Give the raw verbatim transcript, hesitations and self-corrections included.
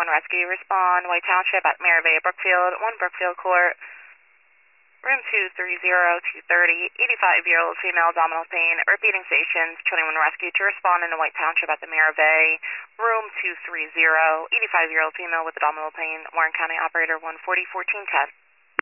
one rescue, respond, White Township at Maravay, Brookfield, one Brookfield Court, room two three zero, two thirty, eighty-five-year-old female, abdominal pain, repeating stations, twenty-one rescue to respond in the White Township at the Maravay, room two three zero, eighty-five-year-old female with abdominal pain, Warren County operator one forty, fourteen ten.